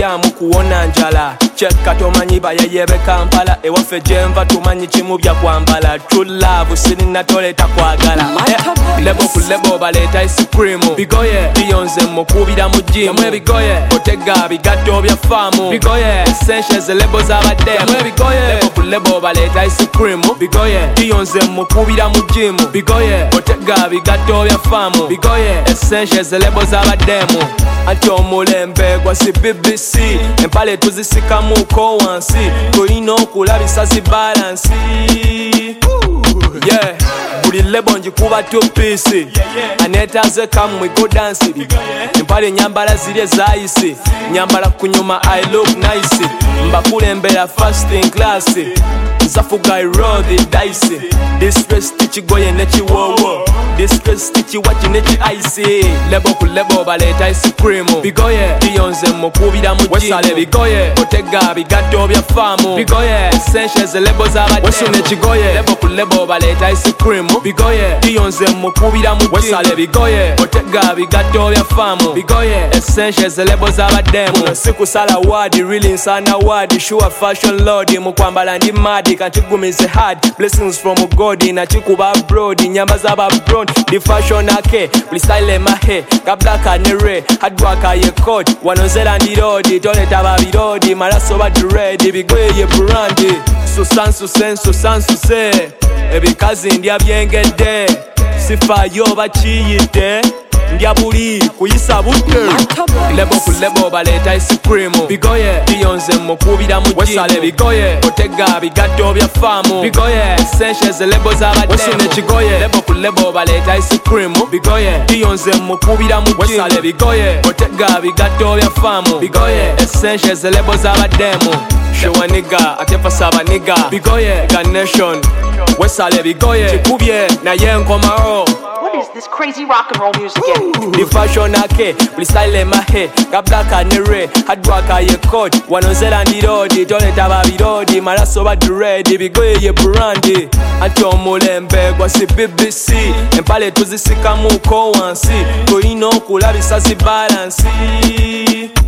byamu kuwona njala cheka tomanyi bayeyebe Kampala ewaffe gyenva tumanyi kimu bya kwambala true love sirina toleta kwagala lebo ku lebo baleeta ice cream bigoye biyonze mukubira mu gym bigoye otega bigatto bya faamu bigoye essentials lebo z'abaddemu lebo ku lebo baleeta ice cream bigoye biyonze mukubira mu gym bigoye otega bigatto bya faamu bigoye essentials lebo z'abaddemu anti omulembe gwa si BBC empale tuzisikamuko wansi toyina okulabisa zi balance yeah buli lebo njikuba two piece anetaze kamwe go dance empale nyambala ziri ezayise nyambala kunyuma I look nice mbakulembera first in class nzafuga I roll the dice distress tichigoye nechiwowo distress tichiwachi nechi ice lebo ku lebo baleta ice cream bigoye biyonze mukubira mu gym bigoye otega bigatto bya faamu bigoye essentials lebo z'abaddemu wasune kigoye lebo ku lebo baleta ice cream bigoye biyonze mukubira mu gym bigoye otega bigatto bya faamu bigoye essentials lebo z'abaddemu sikusala word really nsana word sure fashion lord mukwambala ndi mad kantigumize hard blessings from God na chikuba abroad nyamba z'aba abroad the fashion ake buli style mahe kablaka ne re hard work ye code wanozera ndi road toleta babirodi malaso ba red bigoye ye brand susansu se ebikazi ndya byengedde sifayo bakiyite ndya buli kuyisa budde lebo ku lebo baleta ice cream bigoye biyonze mukubira mu gym bigoye otega bigatto bya faamu bigoye essentials lebo z'abaddemu wasune kigoye lebo ku lebo baleta ice cream bigoye biyonze mukubira mu gym bigoye otega bigatto bya faamu bigoye essentials lebo z'abaddemu show a nigga atepa saba nigga bigoye ga nation wesale bigoye chikubye na yenkomaro. What is this crazy rock and roll music again? The fashion ake buli style mahe kablaka ne re hard work ye code wanozera ndi road toleta babirodi malaso ba red bigoye ye brand anti omulembe gwa si BBC empale tuzisikamuko wansi toyina okulabisa zi balance